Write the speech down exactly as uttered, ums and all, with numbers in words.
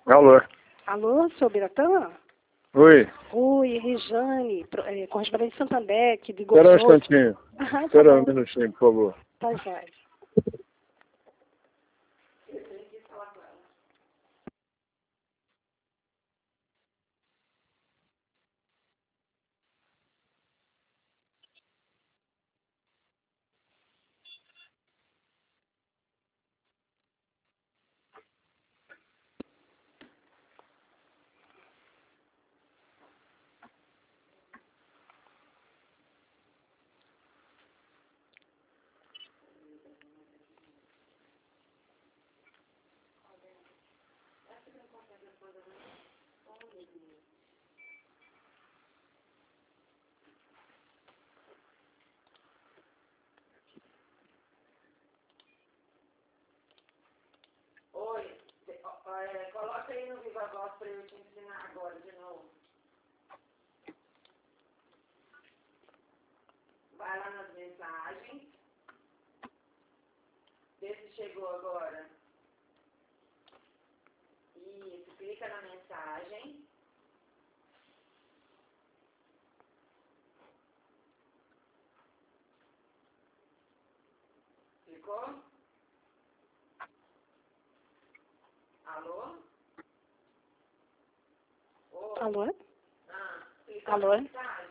Alô? Alô, seu Biratã? Oi. Oi, Rejane, pro- é, correspondente de Santander, aqui de Espera um Gostoso. instantinho. Ah, tá Espera um bom. minutinho, por favor. Tá, vai. Oi, te- ó, é, coloca aí no Viva Voz para eu te ensinar agora de novo. Vai lá nas mensagens. Vê se chegou agora. Isso, clica na mensagem. Clicou? Alô? Oi? Alô? Ah, clica Alô? na mensagem.